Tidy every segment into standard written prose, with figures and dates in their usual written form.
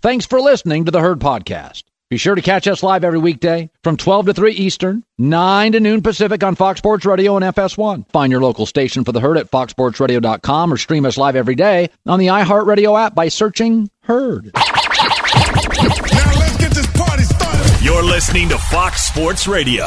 Thanks for listening to the Herd Podcast. Be sure to catch us live every weekday from 12 to 3 Eastern, 9 to noon Pacific on Fox Sports Radio and FS1. Find your local station for the Herd at foxsportsradio.com or stream us live every day on the iHeartRadio app by searching Herd. Now let's get this party started. You're listening to Fox Sports Radio.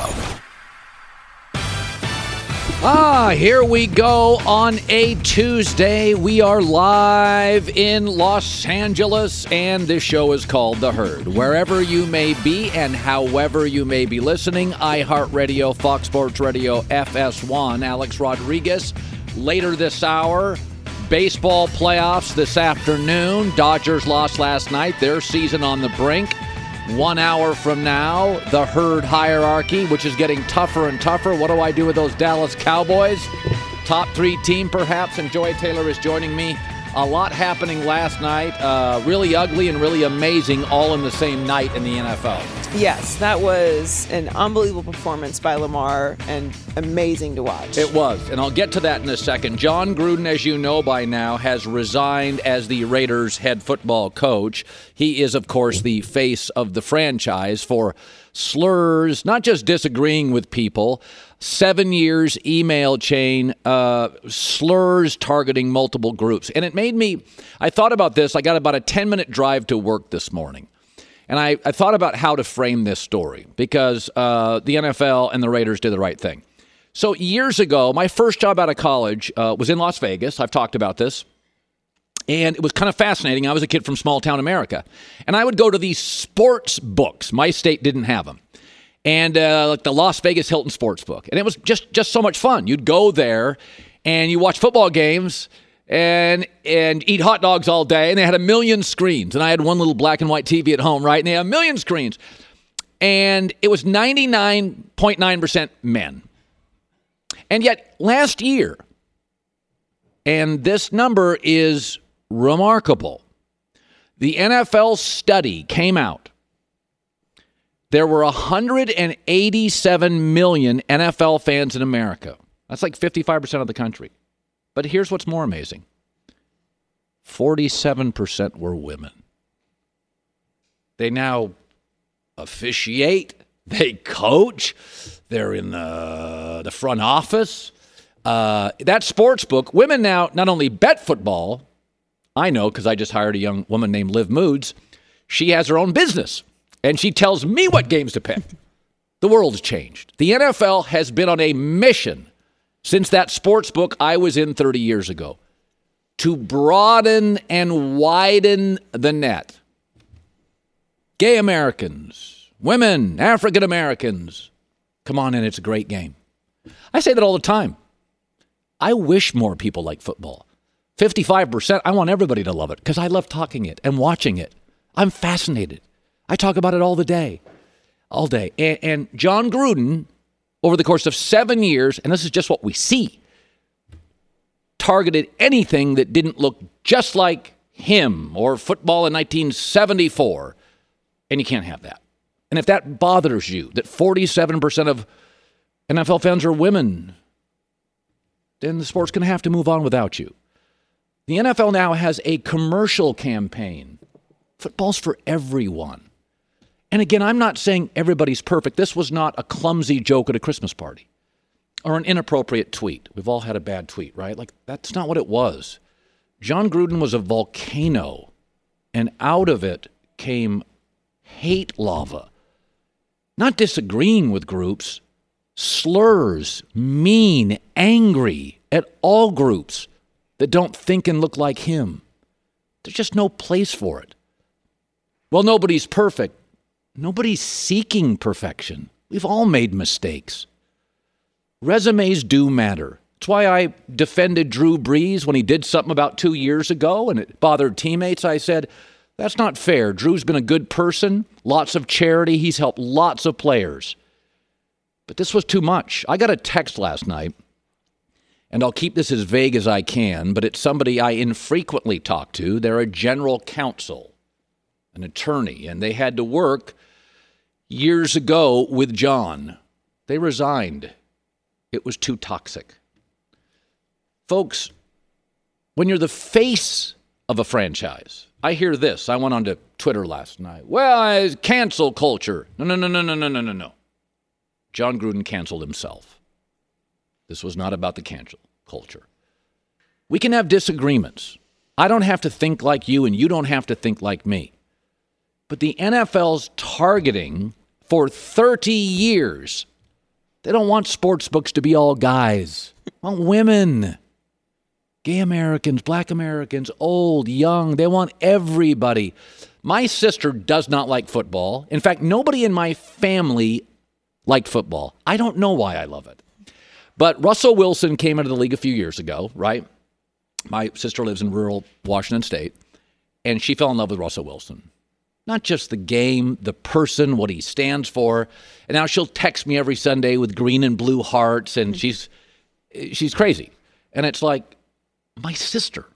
Here we go on a Tuesday. We are live in Los Angeles, and this show is called The Herd. Wherever you may be and however you may be listening, iHeartRadio, Fox Sports Radio, FS1, Alex Rodriguez. Later this hour, baseball playoffs this afternoon. Dodgers lost last night. Their season on the brink. 1 hour from now, the Herd hierarchy, which is getting tougher and tougher. What do I do with those Dallas Cowboys? Top 3 team, perhaps, and Joy Taylor is joining me. A lot happening last night. Really ugly and really amazing all in the same night in the NFL. Yes, that was an unbelievable performance by Lamar and amazing to watch. It was, and I'll get to that in a second. John Gruden, as you know by now, has resigned as the Raiders' head football coach. He is, of course, the face of the franchise for slurs, not just disagreeing with people, 7 years email chain, slurs targeting multiple groups. And it made me, I thought about this. I got about a 10-minute drive to work this morning. And I thought about how to frame this story because the NFL and the Raiders did the right thing. So years ago, my first job out of college was in Las Vegas. I've talked about this. And it was kind of fascinating. I was a kid from small town America. And I would go to these sports books. My state didn't have them. And like the Las Vegas Hilton Sports Book. And it was just so much fun. You'd go there and you watch football games and eat hot dogs all day. And they had a million screens. And I had one little black and white TV at home, right? And they had a million screens. And it was 99.9% men. And yet last year, and this number is remarkable, the NFL study came out. There were 187 million NFL fans in America. That's like 55% of the country. But here's what's more amazing. 47% were women. They now officiate. They coach. They're in the front office. That sports book, women now not only bet football, I know because I just hired a young woman named Liv Moods. She has her own business, and she tells me what games to pick. The world's changed. The NFL has been on a mission since that sports book I was in 30 years ago to broaden and widen the net. Gay Americans, women, African Americans, come on in, it's a great game. I say that all the time. I wish more people like football. 55%, I want everybody to love it because I love talking it and watching it. I'm fascinated. I talk about it all day. And John Gruden, over the course of 7 years, and this is just what we see, targeted anything that didn't look just like him or football in 1974. And you can't have that. And if that bothers you, that 47% of NFL fans are women, then the sport's going to have to move on without you. The NFL now has a commercial campaign. Football's for everyone. And again, I'm not saying everybody's perfect. This was not a clumsy joke at a Christmas party or an inappropriate tweet. We've all had a bad tweet, right? Like, that's not what it was. John Gruden was a volcano, and out of it came hate lava. Not disagreeing with groups, slurs, mean, angry at all groups that don't think and look like him. There's just no place for it. Well, nobody's perfect. Nobody's seeking perfection. We've all made mistakes. Resumes do matter. That's why I defended Drew Brees when he did something about 2 years ago and it bothered teammates. I said, that's not fair. Drew's been a good person, lots of charity. He's helped lots of players. But this was too much. I got a text last night, and I'll keep this as vague as I can, but it's somebody I infrequently talk to. They're a general counsel, an attorney, and they had to work years ago with John. They resigned. It was too toxic. Folks, when you're the face of a franchise. I hear this. I went onto Twitter last night. Well, it's cancel culture. No. John Gruden canceled himself. This was not about the cancel culture. We can have disagreements. I don't have to think like you, and you don't have to think like me. But the NFL's targeting for 30 years. They don't want sports books to be all guys. They want women. Gay Americans, black Americans, old, young. They want everybody. My sister does not like football. In fact, nobody in my family liked football. I don't know why I love it. But Russell Wilson came into the league a few years ago, right? My sister lives in rural Washington State, and she fell in love with Russell Wilson. Not just the game, the person, what he stands for. And now she'll text me every Sunday with green and blue hearts, and she's crazy. And it's like, my sister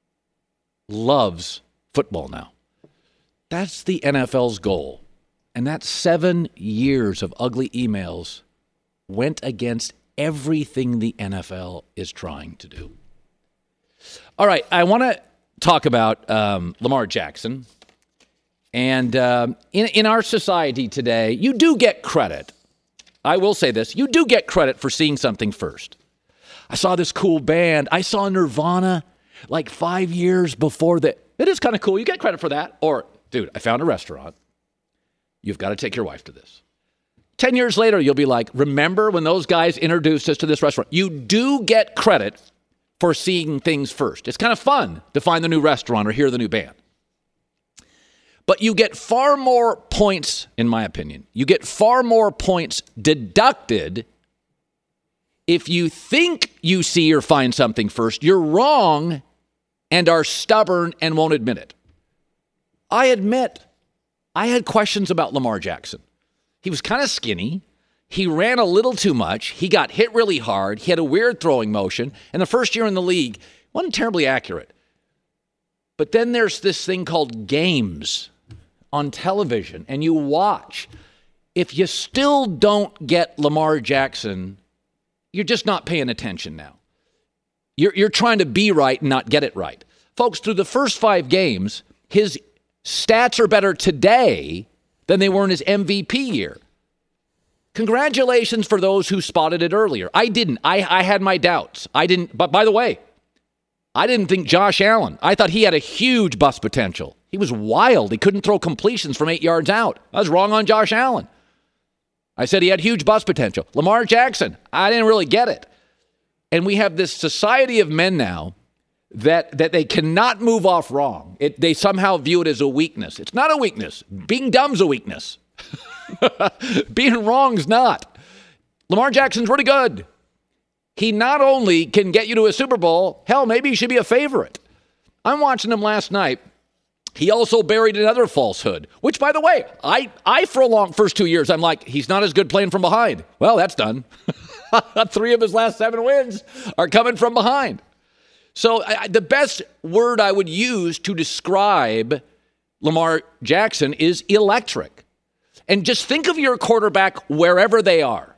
loves football now. That's the NFL's goal. And that 7 years of ugly emails went against everything the NFL is trying to do. All right, I want to talk about Lamar Jackson. And in our society today, you do get credit. I will say this. You do get credit for seeing something first. I saw this cool band. I saw Nirvana like 5 years before that. It is kind of cool. You get credit for that. Or, dude, I found a restaurant. You've got to take your wife to this. 10 years later, you'll be like, remember when those guys introduced us to this restaurant? You do get credit for seeing things first. It's kind of fun to find the new restaurant or hear the new band. But you get far more points, in my opinion, you get far more points deducted if you think you see or find something first. You're wrong and are stubborn and won't admit it. I admit I had questions about Lamar Jackson. He was kind of skinny. He ran a little too much. He got hit really hard. He had a weird throwing motion. And the first year in the league, wasn't terribly accurate. But then there's this thing called games on television, and you watch. If you still don't get Lamar Jackson, you're just not paying attention now. You're trying to be right and not get it right. Folks, through the first 5 games, his stats are better today than they were in his MVP year. Congratulations for those who spotted it earlier. I didn't. I had my doubts. I didn't. But by the way, I didn't think Josh Allen. I thought he had a huge bust potential. He was wild. He couldn't throw completions from 8 yards out. I was wrong on Josh Allen. I said he had huge bust potential. Lamar Jackson, I didn't really get it. And we have this society of men now that they cannot move off wrong. They somehow view it as a weakness. It's not a weakness. Being dumb's a weakness. Being wrong's not. Lamar Jackson's really good. He not only can get you to a Super Bowl, hell, maybe he should be a favorite. I'm watching him last night. He also buried another falsehood, which, by the way, I for a long first 2 years, I'm like, he's not as good playing from behind. Well, that's done. 3 of his last 7 wins are coming from behind. So the best word I would use to describe Lamar Jackson is electric. And just think of your quarterback wherever they are.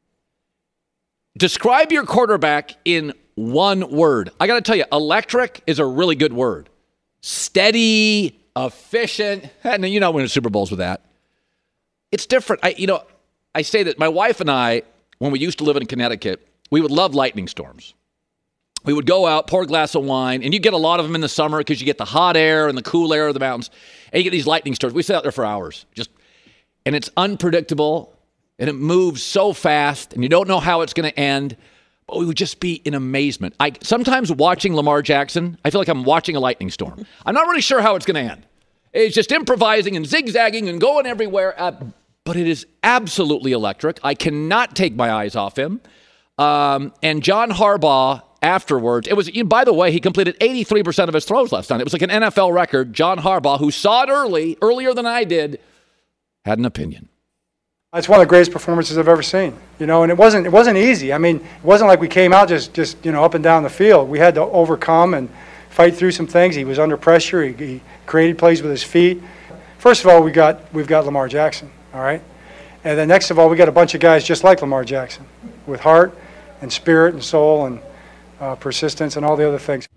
Describe your quarterback in one word. I got to tell you, electric is a really good word. Steady, efficient. And you know, winning Super Bowls with that. It's different. I say that my wife and I, when we used to live in Connecticut, we would love lightning storms. We would go out, pour a glass of wine, and you get a lot of them in the summer because you get the hot air and the cool air of the mountains, and you get these lightning storms. We sit out there for hours, and it's unpredictable, and it moves so fast, and you don't know how it's going to end, but we would just be in amazement. Sometimes watching Lamar Jackson, I feel like I'm watching a lightning storm. I'm not really sure how it's going to end. It's just improvising and zigzagging and going everywhere, but it is absolutely electric. I cannot take my eyes off him. And John Harbaugh, afterwards, it was, by the way, he completed 83% of his throws last night. It was like an NFL record. John Harbaugh, who saw it earlier than I did, had an opinion. It's one of the greatest performances I've ever seen, and it wasn't easy. I mean, it wasn't like we came out just up and down the field. We had to overcome and fight through some things. He was under pressure. He created plays with his feet. First of all, we've got Lamar Jackson, all right? And then next of all, we got a bunch of guys just like Lamar Jackson with heart and spirit and soul and persistence and all the other things.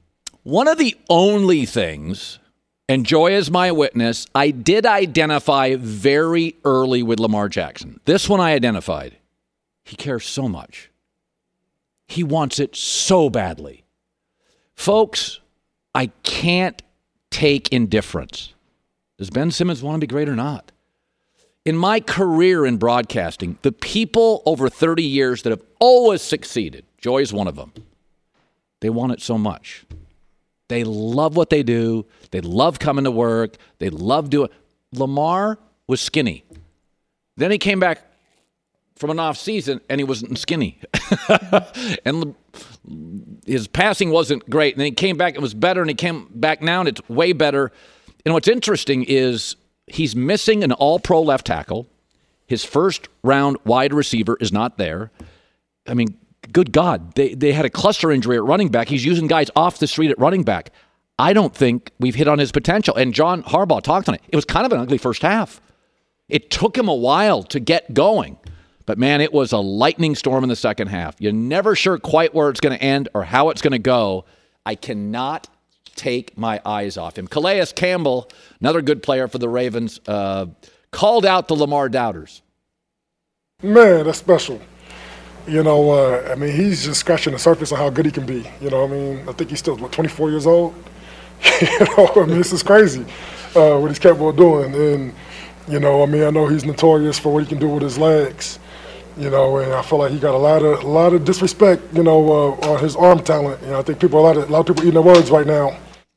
One of the only things, and Joy is my witness, I did identify very early with Lamar Jackson. This one I identified. He cares so much. He wants it so badly. Folks, I can't take indifference. Does Ben Simmons want to be great or not? In my career in broadcasting, the people over 30 years that have always succeeded, Joy is one of them, they want it so much. They love what they do. They love coming to work. They love doing. Lamar was skinny. Then he came back from an off season and he wasn't skinny. And his passing wasn't great. And then he came back, it was better, and he came back now and it's way better. And what's interesting is he's missing an all-pro left tackle. His first round wide receiver is not there. I mean, good God, they had a cluster injury at running back. He's using guys off the street at running back. I don't think we've hit on his potential. And John Harbaugh talked on it. It was kind of an ugly first half. It took him a while to get going. But, man, it was a lightning storm in the second half. You're never sure quite where it's going to end or how it's going to go. I cannot take my eyes off him. Calais Campbell, another good player for the Ravens, called out the Lamar doubters. Man, that's special. You know, I mean, he's just scratching the surface of how good he can be. You know what I mean? I think he's still, 24 years old? You know, I mean, this is crazy what he's capable of doing. And, you know, I mean, I know he's notorious for what he can do with his legs. You know, and I feel like he got a lot of disrespect, you know, on his arm talent. You know, I think a lot of people eating their words right now.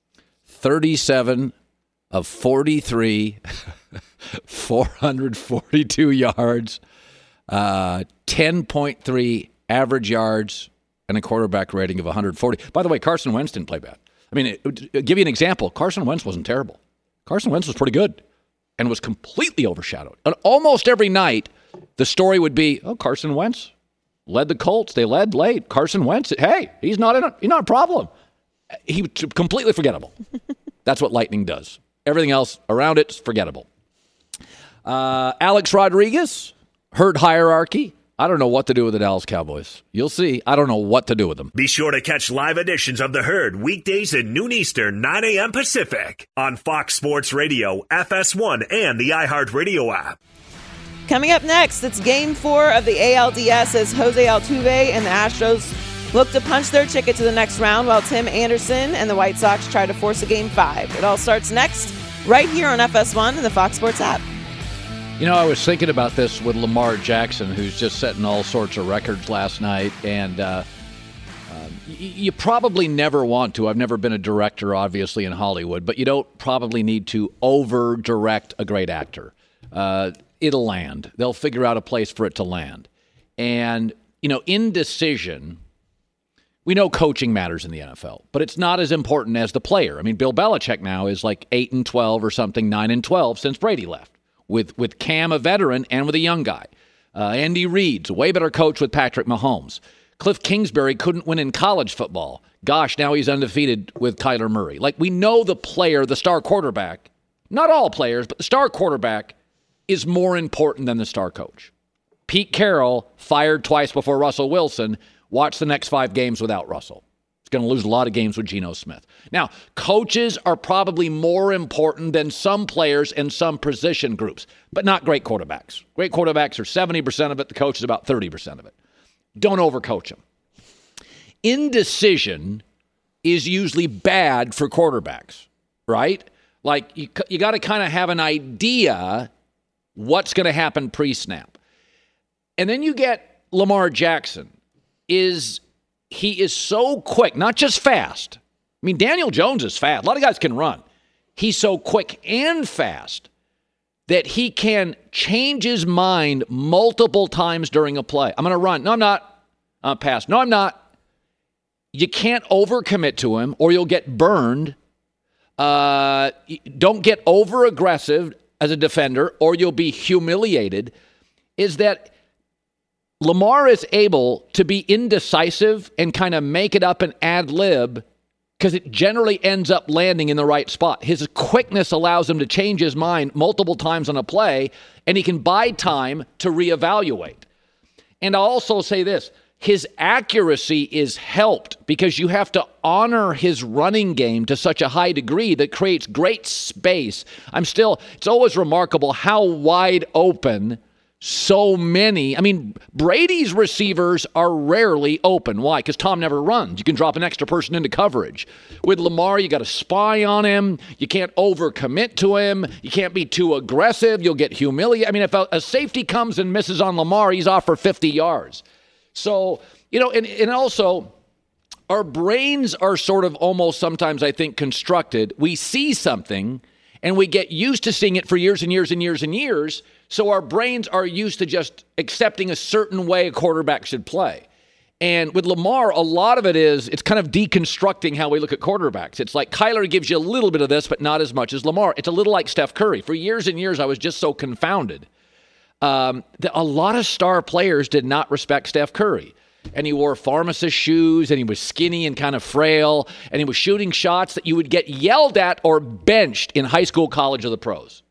37 of 43, 442 yards, 10.3 average yards, and a quarterback rating of 140. By the way, Carson Wentz didn't play bad. I mean, to give you an example, Carson Wentz wasn't terrible. Carson Wentz was pretty good and was completely overshadowed. And almost every night, the story would be, oh, Carson Wentz led the Colts. They led late. Carson Wentz, hey, he's not a problem. He was completely forgettable. That's what lightning does. Everything else around it's forgettable. Alex Rodriguez, herd hierarchy. I don't know what to do with the Dallas Cowboys. You'll see. I don't know what to do with them. Be sure to catch live editions of The Herd weekdays at noon Eastern, 9 a.m. Pacific on Fox Sports Radio, FS1, and the iHeartRadio app. Coming up next, it's Game 4 of the ALDS as Jose Altuve and the Astros look to punch their ticket to the next round while Tim Anderson and the White Sox try to force a Game 5. It all starts next right here on FS1 and the Fox Sports app. You know, I was thinking about this with Lamar Jackson, who's just setting all sorts of records last night, and you probably never want to. I've never been a director, obviously, in Hollywood, but you don't probably need to over-direct a great actor. It'll land. They'll figure out a place for it to land. And, you know, indecision, we know coaching matters in the NFL, but it's not as important as the player. I mean, Bill Belichick now is like 8-12 or something, 9-12 since Brady left, with Cam, a veteran, and with a young guy. Andy Reid's a way better coach with Patrick Mahomes. Cliff Kingsbury couldn't win in college football. Gosh, now he's undefeated with Kyler Murray. Like, we know the player, the star quarterback, not all players, but the star quarterback is more important than the star coach. Pete Carroll, fired twice before Russell Wilson, watch the next 5 games without Russell. He's going to lose a lot of games with Geno Smith. Now, coaches are probably more important than some players in some position groups, but not great quarterbacks. Great quarterbacks are 70% of it. The coach is about 30% of it. Don't overcoach them. Indecision is usually bad for quarterbacks, right? Like, you got to kind of have an idea what's going to happen pre-snap. And then you get Lamar Jackson. He is so quick, not just fast. I mean, Daniel Jones is fast. A lot of guys can run. He's so quick and fast that he can change his mind multiple times during a play. I'm going to run. No, I'm not. Pass. No, I'm not. You can't overcommit to him or you'll get burned. Don't get over-aggressive as a defender or you'll be humiliated. Is that Lamar is able to be indecisive and kind of make it up and ad-lib because it generally ends up landing in the right spot. His quickness allows him to change his mind multiple times on a play, and he can buy time to reevaluate. And I'll also say this. his accuracy is helped because you have to honor his running game to such a high degree that creates great space. It's always remarkable how wide open so many. I mean, Brady's receivers are rarely open. Why? Because Tom never runs. You can drop an extra person into coverage. With Lamar, you got to spy on him. You can't overcommit to him. You can't be too aggressive. You'll get humiliated. I mean, if a safety comes and misses on Lamar, he's off for 50 yards. So, and also, our brains are sort of almost sometimes, I think, constructed. We see something, and we get used to seeing it for years and years and years and years. So our brains are used to just accepting a certain way a quarterback should play. And with Lamar, a lot of it's kind of deconstructing how we look at quarterbacks. It's like Kyler gives you a little bit of this, but not as much as Lamar. It's a little like Steph Curry. For years and years, I was just so confounded. A lot of star players did not respect Steph Curry. And he wore pharmacist shoes, and he was skinny and kind of frail, and he was shooting shots that you would get yelled at or benched in high school, college, or the pros.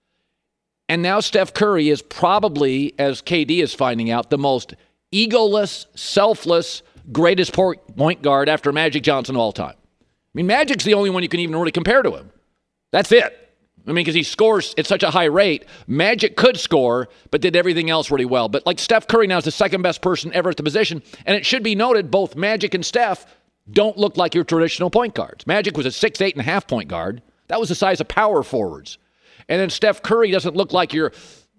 And now Steph Curry is probably, as KD is finding out, the most egoless, selfless, greatest point guard after Magic Johnson of all time. I mean, Magic's the only one you can even really compare to him. That's it. I mean, because he scores at such a high rate. Magic could score, but did everything else really well. But like Steph Curry now is the second best person ever at the position. And it should be noted, both Magic and Steph don't look like your traditional point guards. Magic was a 6'8.5" point guard. That was the size of power forwards. And then Steph Curry doesn't look like your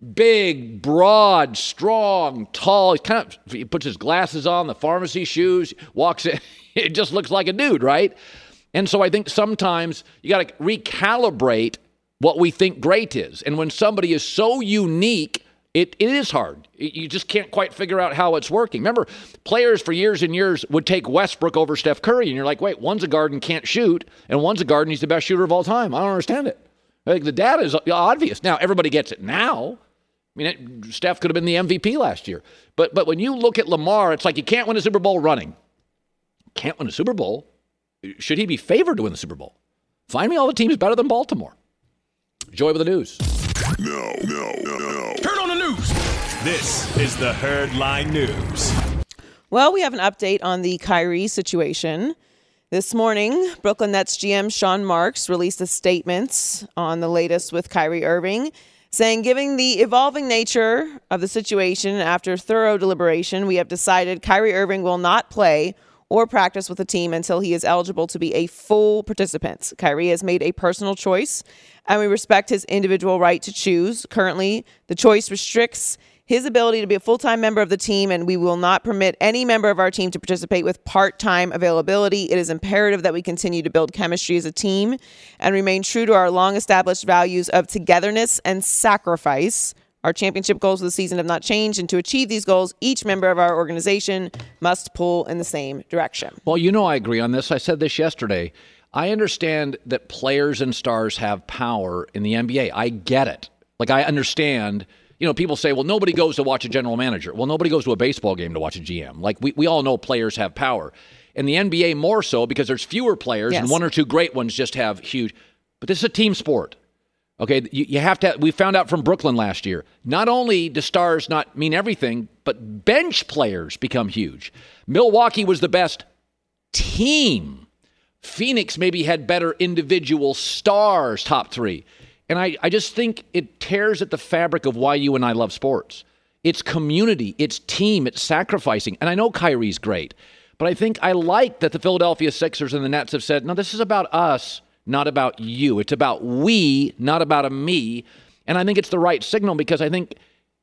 big, broad, strong, tall. He puts his glasses on, the pharmacy shoes, walks in. It just looks like a dude, right? And so I think sometimes you got to recalibrate what we think great is. And when somebody is so unique, it is hard. You just can't quite figure out how it's working. Remember, players for years and years would take Westbrook over Steph Curry, and you're like, wait, one's a guard and can't shoot, and one's a guard and he's the best shooter of all time. I don't understand it. Like, the data is obvious. Now, everybody gets it now. I mean, Steph could have been the MVP last year. But when you look at Lamar, it's like you can't win a Super Bowl running. Can't win a Super Bowl. Should he be favored to win the Super Bowl? Find me all the teams better than Baltimore. Joy with the news. No. Turn on the news. This is the Herd Line News. Well, we have an update on the Kyrie situation. This morning, Brooklyn Nets GM Sean Marks released a statement on the latest with Kyrie Irving, saying, given the evolving nature of the situation, after thorough deliberation, we have decided Kyrie Irving will not play or practice with the team until he is eligible to be a full participant. Kyrie has made a personal choice, and we respect his individual right to choose. Currently, the choice restricts his ability to be a full-time member of the team, and we will not permit any member of our team to participate with part-time availability. It is imperative that we continue to build chemistry as a team and remain true to our long-established values of togetherness and sacrifice. Our championship goals for the season have not changed, and to achieve these goals, each member of our organization must pull in the same direction. Well, I agree on this. I said this yesterday. I understand that players and stars have power in the NBA. I get it. Like, I understand. People say, well, nobody goes to watch a general manager. Well, nobody goes to a baseball game to watch a GM. Like, we all know players have power. In the NBA, more so because there's fewer players, yes, and one or two great ones just have huge. But this is a team sport. Okay, you have to. We found out from Brooklyn last year, not only do stars not mean everything, but bench players become huge. Milwaukee was the best team. Phoenix maybe had better individual stars, top three. And I just think it tears at the fabric of why you and I love sports. It's community, it's team, it's sacrificing. And I know Kyrie's great, but I think I like that the Philadelphia Sixers and the Nets have said, no, this is about us, not about you. It's about we, not about a me. And I think it's the right signal because I think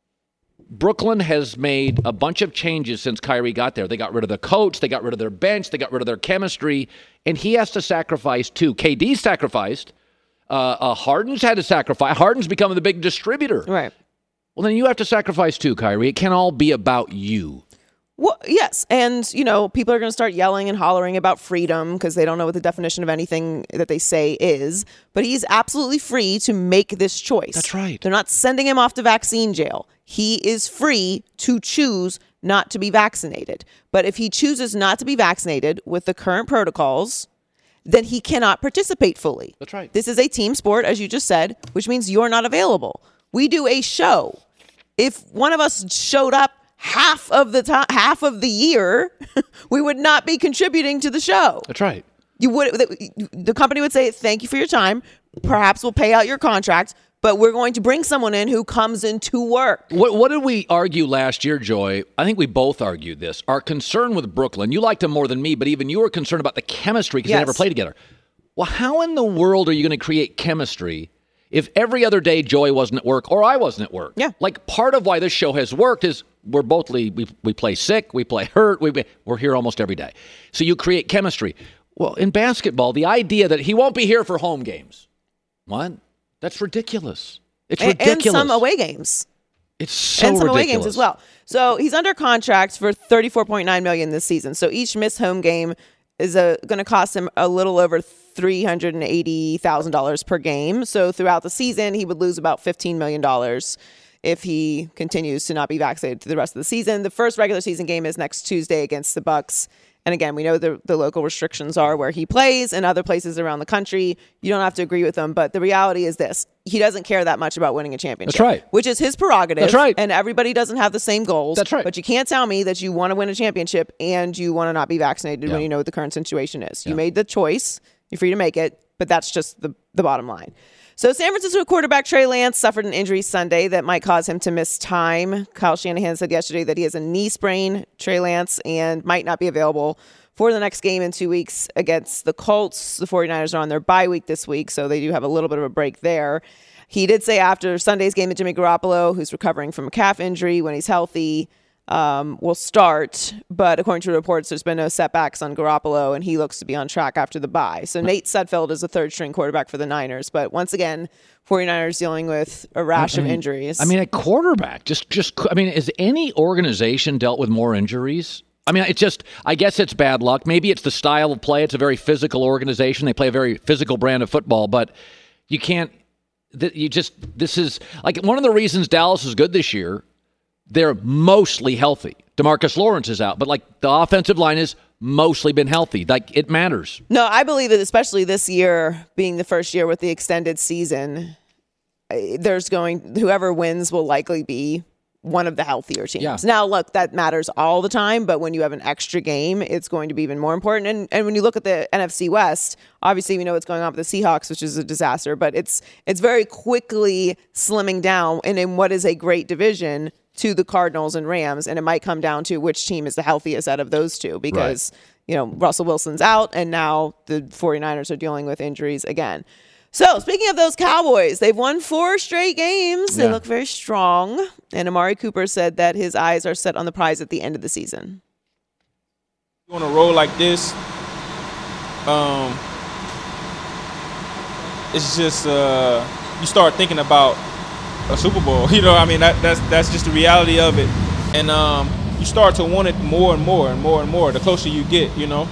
Brooklyn has made a bunch of changes since Kyrie got there. They got rid of the coach, they got rid of their bench, they got rid of their chemistry, and he has to sacrifice too. KD sacrificed. Harden's had to sacrifice. Harden's becoming the big distributor. Right. Well, then you have to sacrifice too, Kyrie. It can't all be about you. Well, yes. And, people are going to start yelling and hollering about freedom because they don't know what the definition of anything that they say is. But he's absolutely free to make this choice. That's right. They're not sending him off to vaccine jail. He is free to choose not to be vaccinated. But if he chooses not to be vaccinated with the current protocols, then he cannot participate fully. That's right. This is a team sport, as you just said, which means you're not available. We do a show. If one of us showed up half of the year, we would not be contributing to the show. That's right. The company would say, thank you for your time. Perhaps we'll pay out your contract, but we're going to bring someone in who comes in to work. What did we argue last year, Joy? I think we both argued this. Our concern with Brooklyn, you liked them more than me, but even you were concerned about the chemistry because they never played together. Well, how in the world are you going to create chemistry if every other day Joy wasn't at work or I wasn't at work? Yeah. Like, part of why this show has worked is we play sick, we play hurt, we're here almost every day. So you create chemistry. Well, in basketball, the idea that he won't be here for home games, what? That's ridiculous. It's ridiculous. And some away games. It's so ridiculous. And some away games as well. So he's under contract for $34.9 million this season. So each missed home game is going to cost him a little over $380,000 per game. So throughout the season, he would lose about $15 million if he continues to not be vaccinated through the rest of the season. The first regular season game is next Tuesday against the Bucks. And again, we know the local restrictions are where he plays and other places around the country. You don't have to agree with them, but the reality is this. He doesn't care that much about winning a championship. That's right. Which is his prerogative. That's right. And everybody doesn't have the same goals. That's right. But you can't tell me that you want to win a championship and you want to not be vaccinated when you know what the current situation is. You made the choice. You're free to make it, but that's just the bottom line. So San Francisco quarterback Trey Lance suffered an injury Sunday that might cause him to miss time. Kyle Shanahan said yesterday that he has a knee sprain, Trey Lance, and might not be available for the next game in 2 weeks against the Colts. The 49ers are on their bye week this week, so they do have a little bit of a break there. He did say after Sunday's game that Jimmy Garoppolo, who's recovering from a calf injury, when he's healthy, will start. But according to reports, there's been no setbacks on Garoppolo, and he looks to be on track after the bye. So Nate Sudfeld is a third-string quarterback for the Niners. But once again, 49ers dealing with a rash of injuries. I mean, a quarterback, has any organization dealt with more injuries? I mean, I guess it's bad luck. Maybe it's the style of play. It's a very physical organization. They play a very physical brand of football, but you can't, this is, like, one of the reasons Dallas is good this year, they're mostly healthy. DeMarcus Lawrence is out, but, like, the offensive line has mostly been healthy. Like, it matters. No, I believe that especially this year being the first year with the extended season, whoever wins will likely be one of the healthier teams. Yeah. Now, look, that matters all the time, but when you have an extra game, it's going to be even more important. And when you look at the NFC West, obviously we know what's going on with the Seahawks, which is a disaster, but it's very quickly slimming down and in what is a great division to the Cardinals and Rams, and it might come down to which team is the healthiest out of those two because, Russell Wilson's out, and now the 49ers are dealing with injuries again. So, speaking of those Cowboys, they've won 4 straight games. They look very strong. And Amari Cooper said that his eyes are set on the prize at the end of the season. On a roll like this, it's just you start thinking about a Super Bowl. That's just the reality of it. And you start to want it more and more and more and more the closer you get,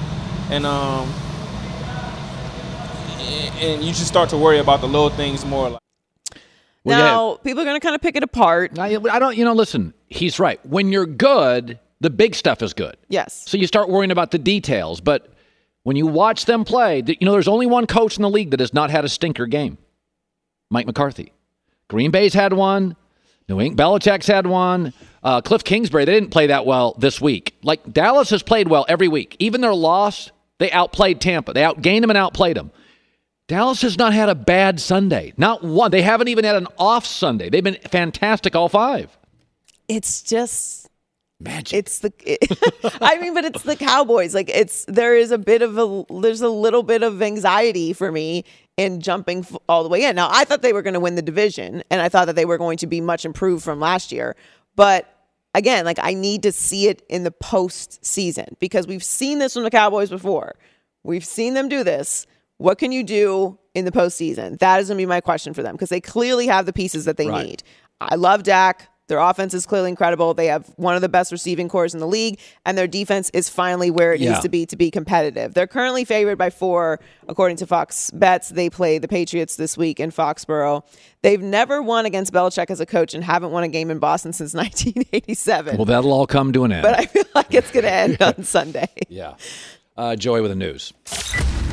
And you just start to worry about the little things more. Now, people are going to kind of pick it apart. Listen, he's right. When you're good, the big stuff is good. Yes. So you start worrying about the details. But when you watch them play, there's only one coach in the league that has not had a stinker game. Mike McCarthy. Green Bay's had one. Belichick's had one. Cliff Kingsbury, they didn't play that well this week. Like, Dallas has played well every week. Even their loss, they outplayed Tampa. They outgained them and outplayed them. Dallas has not had a bad Sunday. Not one. They haven't even had an off Sunday. They've been fantastic all 5. It's just magic. But it's the Cowboys. Like, there's a little bit of anxiety for me in jumping all the way in. Now, I thought they were going to win the division, and I thought that they were going to be much improved from last year. But again, like, I need to see it in the postseason because we've seen this from the Cowboys before. We've seen them do this. What can you do in the postseason? That is going to be my question for them because they clearly have the pieces that they need. I love Dak. Their offense is clearly incredible. They have one of the best receiving cores in the league, and their defense is finally where it needs to be competitive. They're currently favored by 4, according to Fox Bets. They play the Patriots this week in Foxborough. They've never won against Belichick as a coach and haven't won a game in Boston since 1987. Well, that'll all come to an end. But I feel like it's going to end on Sunday. Yeah. Joey with the news.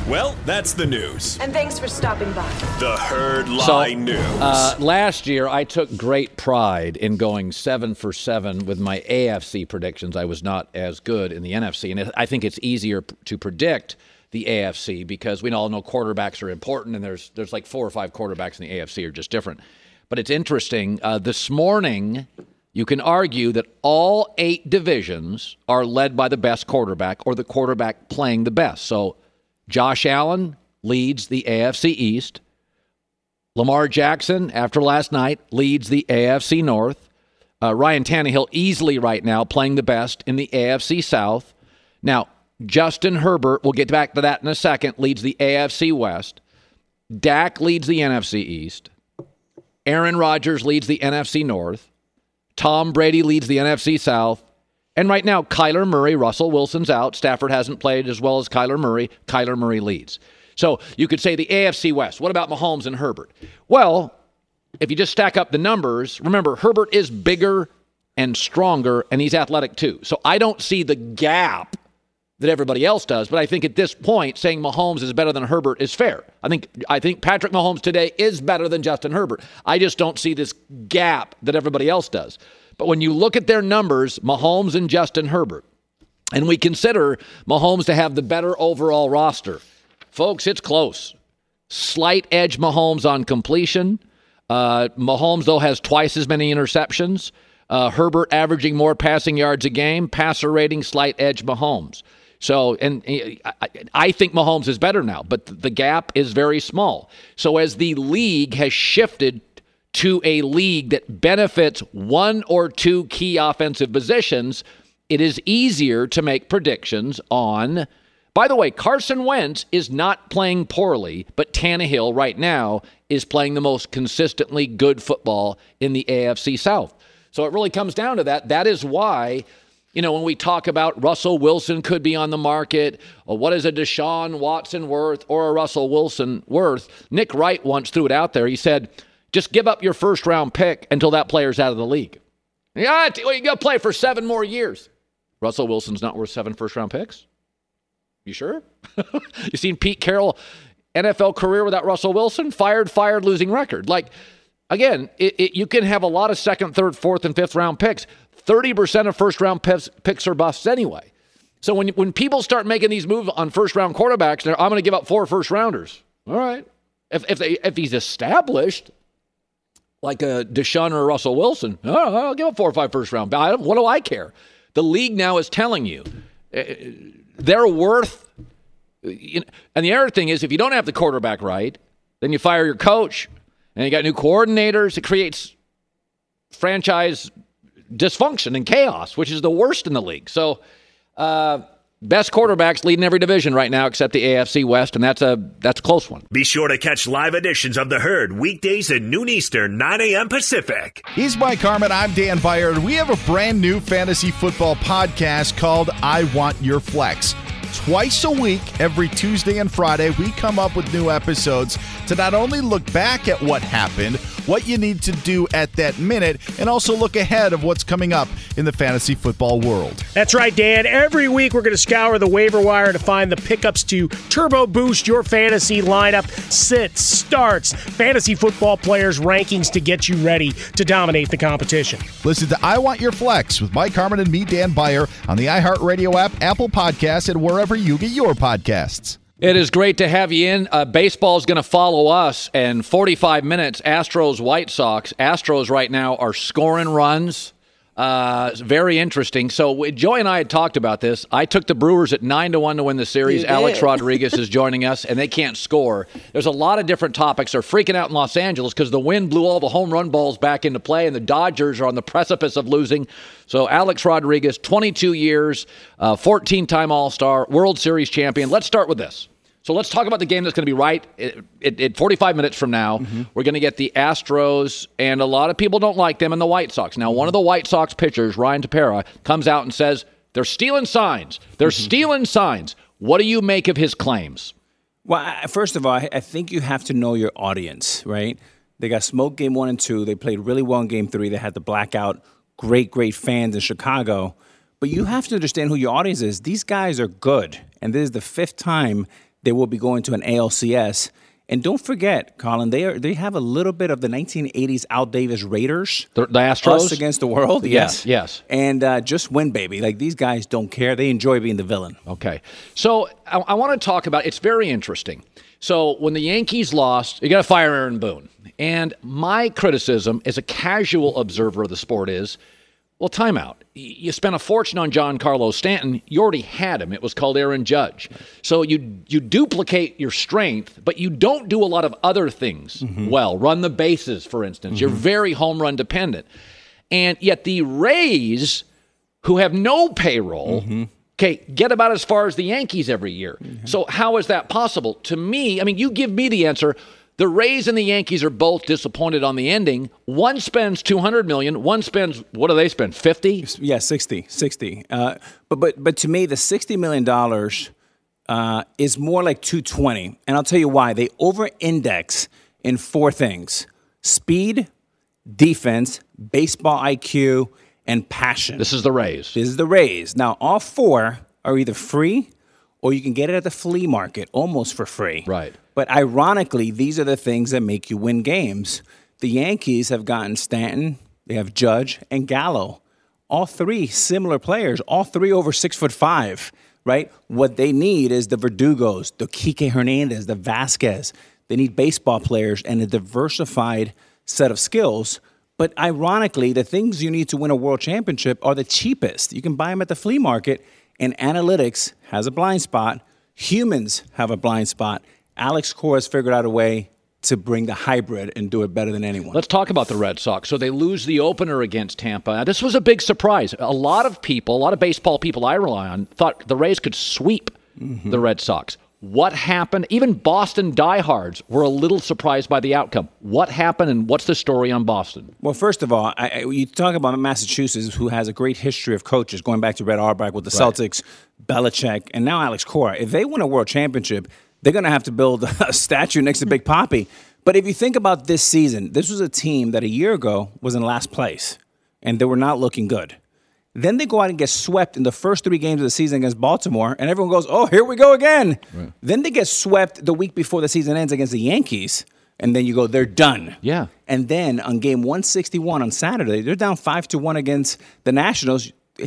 Well, that's the news. And thanks for stopping by. The Herd Lie News. Last year, I took great pride in going 7 for 7 with my AFC predictions. I was not as good in the NFC, and I think it's easier to predict the AFC because we all know quarterbacks are important, and there's like 4 or 5 quarterbacks in the AFC are just different. But it's interesting. This morning, you can argue that all 8 divisions are led by the best quarterback or the quarterback playing the best. So Josh Allen leads the AFC East. Lamar Jackson, after last night, leads the AFC North. Ryan Tannehill easily right now playing the best in the AFC South. Now, Justin Herbert, we'll get back to that in a second, leads the AFC West. Dak leads the NFC East. Aaron Rodgers leads the NFC North. Tom Brady leads the NFC South. And right now, Kyler Murray, Russell Wilson's out. Stafford hasn't played as well as Kyler Murray. Kyler Murray leads. So you could say the AFC West. What about Mahomes and Herbert? Well, if you just stack up the numbers, remember, Herbert is bigger and stronger, and he's athletic too. So I don't see the gap that everybody else does, but I think at this point, saying Mahomes is better than Herbert is fair. I think Patrick Mahomes today is better than Justin Herbert. I just don't see this gap that everybody else does. But when you look at their numbers, Mahomes and Justin Herbert, and we consider Mahomes to have the better overall roster, folks, it's close. Slight edge Mahomes on completion. Mahomes, though, has twice as many interceptions. Herbert averaging more passing yards a game. Passer rating, slight edge Mahomes. So, and I think Mahomes is better now, but the gap is very small. So as the league has shifted to a league that benefits 1 or 2 key offensive positions, it is easier to make predictions on. By the way, Carson Wentz is not playing poorly, but Tannehill right now is playing the most consistently good football in the AFC South. So it really comes down to that. That is why, when we talk about Russell Wilson could be on the market, or what is a Deshaun Watson worth or a Russell Wilson worth, Nick Wright once threw it out there. He said, just give up your first-round pick until that player's out of the league. Yeah, you got to play for 7 more years. Russell Wilson's not worth 7 first-round picks? You sure? You seen Pete Carroll, NFL career without Russell Wilson? Fired, losing record. Like, again, you can have a lot of 2nd, 3rd, 4th, and 5th-round picks. 30% of first-round picks are busts anyway. So when people start making these moves on first-round quarterbacks, I'm going to give up 4 first-rounders. All right. If he's established, like a Deshaun or a Russell Wilson, I'll give up 4 or 5 first-round. What do I care? The league now is telling you they're worth. And the other thing is, if you don't have the quarterback right, then you fire your coach, and you got new coordinators. It creates franchise dysfunction and chaos, which is the worst in the league. So, best quarterbacks leading every division right now except the AFC West, and that's a close one. Be sure to catch live editions of The Herd weekdays at noon Eastern, 9 a.m. Pacific. He's Mike Harmon. I'm Dan Beyer, and we have a brand new fantasy football podcast called I Want Your Flex. Twice a week, every Tuesday and Friday, we come up with new episodes to not only look back at what happened, what you need to do at that minute, and also look ahead of what's coming up in the fantasy football world. That's right, Dan. Every week we're going to scour the waiver wire to find the pickups to turbo boost your fantasy lineup, sits, starts, fantasy football players' rankings to get you ready to dominate the competition. Listen to I Want Your Flex with Mike Harmon and me, Dan Beyer, on the iHeartRadio app, Apple Podcasts, and wherever you get your podcasts. It is great to have you in. Baseball is going to follow us in 45 minutes. Astros, White Sox. Astros right now are scoring runs. Very interesting. So Joy and I had talked about this. I took the Brewers at 9-1 to win the series. Alex Rodriguez is joining us, and they can't score. There's a lot of different topics. They're freaking out in Los Angeles because the wind blew all the home run balls back into play, and the Dodgers are on the precipice of losing. So Alex Rodriguez, 22 years, 14-time All-Star, World Series champion. Let's start with this. So let's talk about the game that's going to be right at 45 minutes from now. Mm-hmm. We're going to get the Astros, and a lot of people don't like them, and the White Sox. Now, one of the White Sox pitchers, Ryan Tepera, comes out and says, they're stealing signs. They're stealing signs. What do you make of his claims? Well, first of all, I think you have to know your audience, right? They got smoked game 1 and 2. They played really well in game 3. They had the blackout. Great fans in Chicago. But you have to understand who your audience is. These guys are good, and this is the 5th time They will be going to an ALCS. And don't forget, Colin, they have a little bit of the 1980s Al Davis Raiders. The Astros? Us against the world, yes. Yes. And just win, baby. Like, these guys don't care. They enjoy being the villain. Okay. So I want to talk about, it's very interesting. So when the Yankees lost, you got to fire Aaron Boone. And my criticism as a casual observer of the sport is, well, timeout. You spent a fortune on Giancarlo Stanton. You already had him. It was called Aaron Judge. So you duplicate your strength, but you don't do a lot of other things well. Run the bases, for instance. You're very home run dependent. And yet the Rays, who have no payroll, get about as far as the Yankees every year. So how is that possible? To me, I mean, you give me the answer. The Rays and the Yankees are both disappointed on the ending. One spends $200 million. One spends, what do they spend, 50? Yeah, 60. But to me, the $60 million is more like 220. And I'll tell you why. They over-index in 4 things: speed, defense, baseball IQ, and passion. This is the Rays. Now, all 4 are either free or you can get it at the flea market almost for free. Right. But ironically, these are the things that make you win games. The Yankees have gotten Stanton, they have Judge, and Gallo. All 3 similar players, all 3 over 6'5", right? What they need is the Verdugos, the Kike Hernandez, the Vasquez. They need baseball players and a diversified set of skills. But ironically, the things you need to win a world championship are the cheapest. You can buy them at the flea market, and analytics has a blind spot. Humans have a blind spot. Alex Cora has figured out a way to bring the hybrid and do it better than anyone. Let's talk about the Red Sox. So they lose the opener against Tampa. Now, this was a big surprise. A lot of baseball people I rely on, thought the Rays could sweep the Red Sox. What happened? Even Boston diehards were a little surprised by the outcome. What happened, and what's the story on Boston? Well, first of all, you talk about Massachusetts, who has a great history of coaches, going back to Red Auerbach with the Celtics, Belichick, and now Alex Cora. If they win a world championship, they're going to have to build a statue next to Big Papi. But if you think about this season, this was a team that a year ago was in last place, and they were not looking good. Then they go out and get swept in the first 3 games of the season against Baltimore, and everyone goes, oh, here we go again. Right. Then they get swept the week before the season ends against the Yankees, and then you go, they're done. Yeah. And then on game 161 on Saturday, they're down 5-1 against the Nationals.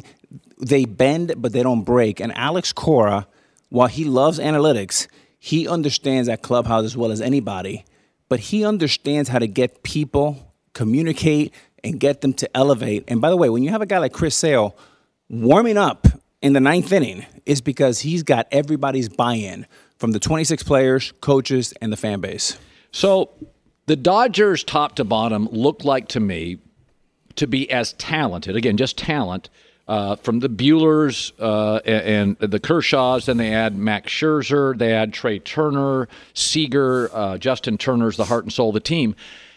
They bend, but they don't break. And Alex Cora, while he loves analytics, he understands that clubhouse as well as anybody, but he understands how to get people, communicate, and get them to elevate. And by the way, when you have a guy like Chris Sale warming up in the 9th inning, it's because he's got everybody's buy-in from the 26 players, coaches, and the fan base. So the Dodgers, top to bottom, look like to me to be as talented, again, just talent, from the Buehlers and the Kershaws. Then they add Max Scherzer, they add Trey Turner, Seager, Justin Turner's the heart and soul of the team.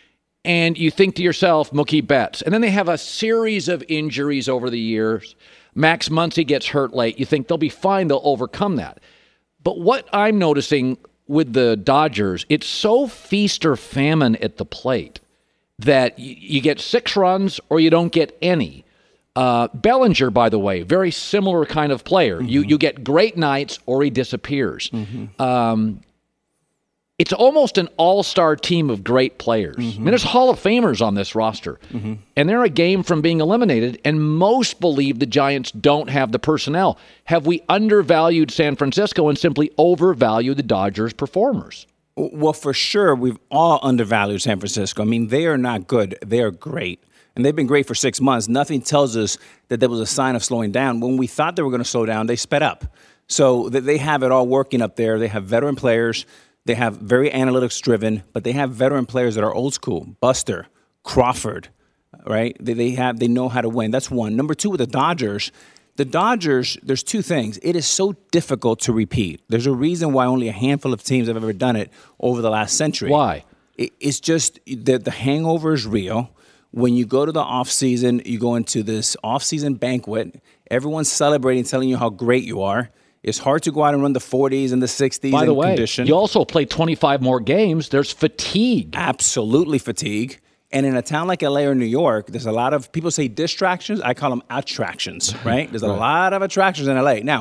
And you think to yourself, Mookie Betts. And then they have a series of injuries over the years. Max Muncy gets hurt late. You think they'll be fine. They'll overcome that. But what I'm noticing with the Dodgers, it's so feast or famine at the plate that you get 6 runs or you don't get any. Bellinger, by the way, very similar kind of player. You get great nights or he disappears. It's almost an all-star team of great players. I mean, there's Hall of Famers on this roster. And they're a game from being eliminated, and most believe the Giants don't have the personnel. Have we undervalued San Francisco and simply overvalued the Dodgers' performers? Well, for sure, we've all undervalued San Francisco. I mean, they are not good. They are great. And they've been great for 6 months. Nothing tells us that there was a sign of slowing down. When we thought they were going to slow down, they sped up. So they have it all working up there. They have veteran players. They have very analytics-driven, but they have veteran players that are old school. Buster, Crawford, right? They know how to win. That's one. Number 2, with the Dodgers, there's 2 things. It is so difficult to repeat. There's a reason why only a handful of teams have ever done it over the last century. Why? It's just the hangover is real. When you go to the offseason, you go into this offseason banquet. Everyone's celebrating, telling you how great you are. It's hard to go out and run the 40s and the 60s. By the way, condition. You also play 25 more games. There's fatigue. Absolutely fatigue. And in a town like LA or New York, there's a lot of, people say distractions. I call them attractions, right? There's a lot of attractions in LA. Now,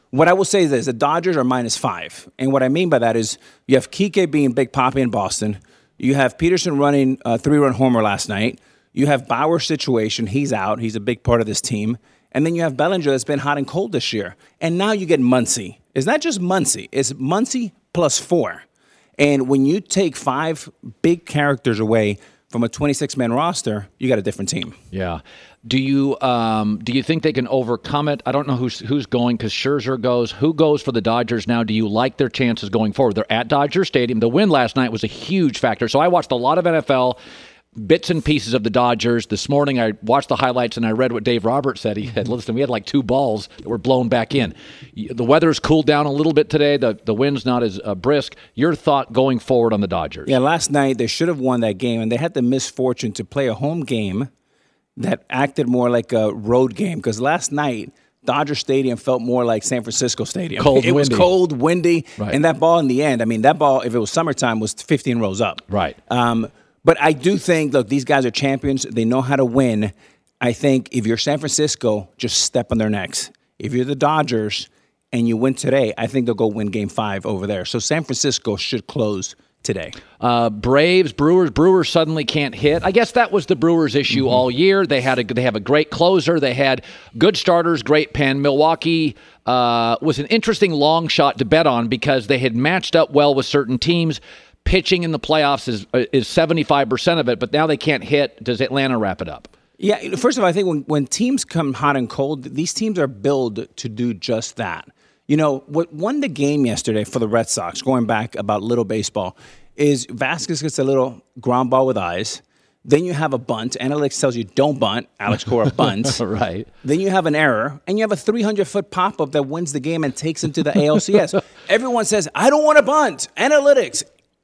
What I will say is this, the Dodgers are -5. And what I mean by that is you have Kike being Big Papi in Boston. You have Peterson running a 3-run homer last night. You have Bauer's situation. He's out. He's a big part of this team. And then you have Bellinger that's been hot and cold this year. And now you get Muncy. It's not just Muncy. It's Muncy plus 4. And when you take 5 big characters away from a 26-man roster, you got a different team. Yeah. Do you think they can overcome it? I don't know who's going because Scherzer goes. Who goes for the Dodgers now? Do you like their chances going forward? They're at Dodger Stadium. The win last night was a huge factor. So I watched a lot of NFL, bits and pieces of the Dodgers. This morning I watched the highlights and I read what Dave Roberts said. He said, listen, we had like 2 balls that were blown back in. The weather's cooled down a little bit today. The wind's not as brisk. Your thought going forward on the Dodgers? Yeah, last night they should have won that game, and they had the misfortune to play a home game that acted more like a road game because last night Dodger Stadium felt more like San Francisco Stadium. It was cold, windy, right. And that ball in the end, I mean, that ball, if it was summertime, was 15 rows up. Right. But I do think, look, these guys are champions. They know how to win. I think if you're San Francisco, just step on their necks. If you're the Dodgers and you win today, I think they'll go win Game 5 over there. So San Francisco should close today. Braves, Brewers suddenly can't hit. I guess that was the Brewers' issue all year. They have a great closer. They had good starters, great pen. Milwaukee was an interesting long shot to bet on because they had matched up well with certain teams. Pitching in the playoffs is 75% of it, but now they can't hit. Does Atlanta wrap it up? Yeah, first of all, I think when teams come hot and cold, these teams are built to do just that. You know, what won the game yesterday for the Red Sox, going back about little baseball, is Vasquez gets a little ground ball with eyes. Then you have a bunt. Analytics tells you don't bunt. Alex Cora bunts. Right. Then you have an error, and you have a 300-foot pop-up that wins the game and takes him to the ALCS. Everyone says, I don't want to bunt. Analytics.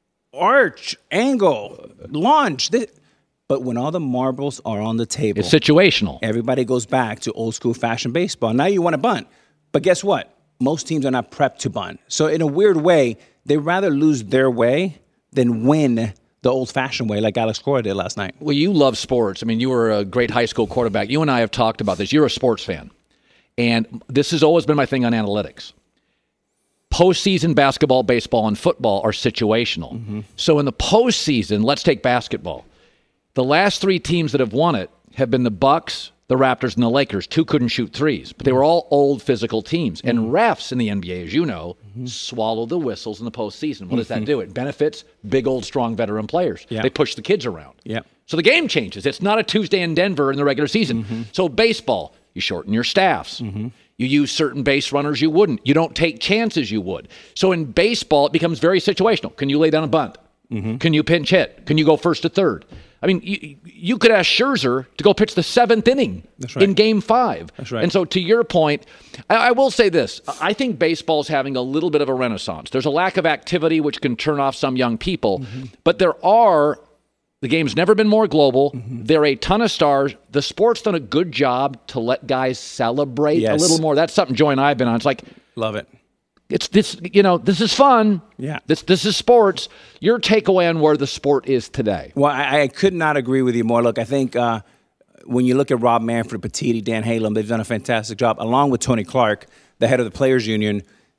Arch, angle, launch. But when all the marbles are on the table, it's situational. Everybody goes back to old school fashion baseball. Now you want to bunt. But guess what? Most teams are not prepped to bunt. So in a weird way, they rather lose their way than win the old-fashioned way like Alex Cora did last night. Well, you love sports. I mean, you were a great high school quarterback. You and I have talked about this. You're a sports fan. And this has always been my thing on analytics. Postseason basketball, baseball, and football are situational. Mm-hmm. So in the postseason, let's take basketball. The last 3 teams that have won it have been the Bucks, the Raptors, and the Lakers. 2 couldn't shoot threes, but they were all old physical teams. And refs in the NBA, as you know, swallow the whistles in the postseason. What does that do? It benefits big, old, strong veteran players. Yeah. They push the kids around. Yeah. So the game changes. It's not a Tuesday in Denver in the regular season. So baseball, you shorten your staffs. You use certain base runners you wouldn't. You don't take chances you would. So in baseball, it becomes very situational. Can you lay down a bunt? Can you pinch hit? Can you go first to third? I mean, you could ask Scherzer to go pitch the 7th inning in Game 5. That's right. And so to your point, I will say this. I think baseball's having a little bit of a renaissance. There's a lack of activity which can turn off some young people. But the game's never been more global. There are a ton of stars. The sport's done a good job to let guys celebrate a little more. That's something Joy and I have been on. It's like, love it. It's this, this is fun. Yeah. This is sports. Your takeaway on where the sport is today. Well, I could not agree with you more. Look, I think when you look at Rob Manfred, Petitti, Dan Halem, they've done a fantastic job, along with Tony Clark, the head of the Players Union.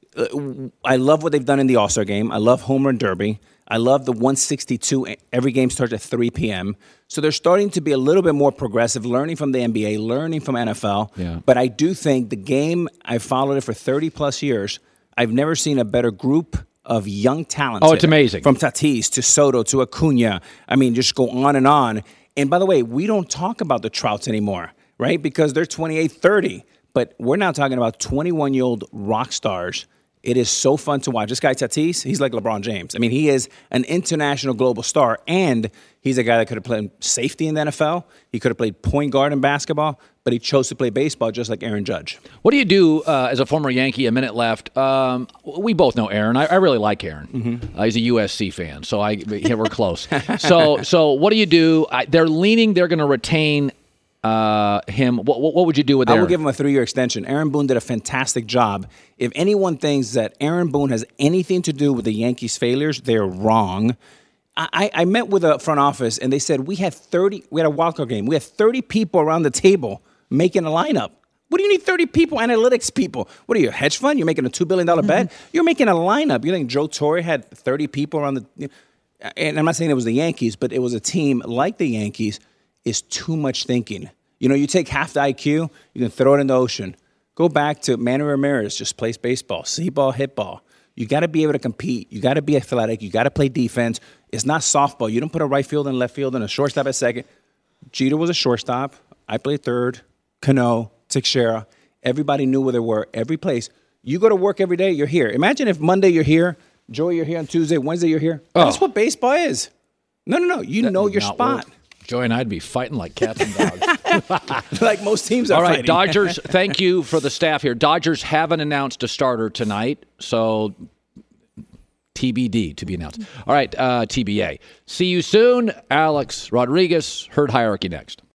I love what they've done in the All-Star game. I love Home Run Derby. I love the 162. Every game starts at 3 p.m. So they're starting to be a little bit more progressive, learning from the NBA, learning from NFL. Yeah. But I do think the game, I've followed it for 30-plus years. I've never seen a better group of young talent. Oh, it's amazing. From Tatis to Soto to Acuna. I mean, just go on and on. And by the way, we don't talk about the Trouts anymore, right? Because they're 28, 30. But we're now talking about 21-year-old rock stars. It is so fun to watch. This guy, Tatis, he's like LeBron James. I mean, he is an international global star, and he's a guy that could have played safety in the NFL. He could have played point guard in basketball, but he chose to play baseball just like Aaron Judge. What do you do as a former Yankee? A minute left. We both know Aaron. I really like Aaron. He's a USC fan, so we're close. So what do you do? They're going to retain him. What would you do with Aaron? I will give him a 3-year extension. Aaron Boone did a fantastic job. If anyone thinks that Aaron Boone has anything to do with the Yankees' failures, they're wrong. I met with a front office, and they said we had a wildcard game. We had 30 people around the table making a lineup. What do you need 30 people, analytics people? What are you, a hedge fund? You're making a $2 billion bet? You're making a lineup. You think Joe Torre had 30 people around the – and I'm not saying it was the Yankees, but it was a team like the Yankees is too much thinking. You know, you take half the IQ, you can throw it in the ocean. Go back to Manny Ramirez, just plays baseball, see ball, hit ball. You got to be able to compete. You got to be athletic. You got to play defense. It's not softball. You don't put a right field and left field and a shortstop at second. Jeter was a shortstop. I played third. Cano, Teixeira. Everybody knew where they were. Every place. You go to work every day, you're here. Imagine if Monday you're here, Joey, you're here on Tuesday, Wednesday you're here. Oh. That's what baseball is. No. You know your spot. Work. Joey and I'd be fighting like cats and dogs. Like most teams are All right, fighting. Dodgers, thank you for the staff here. Dodgers haven't announced a starter tonight, so TBD, to be announced. All right, TBA. See you soon. Alex Rodriguez, Herd Hierarchy next.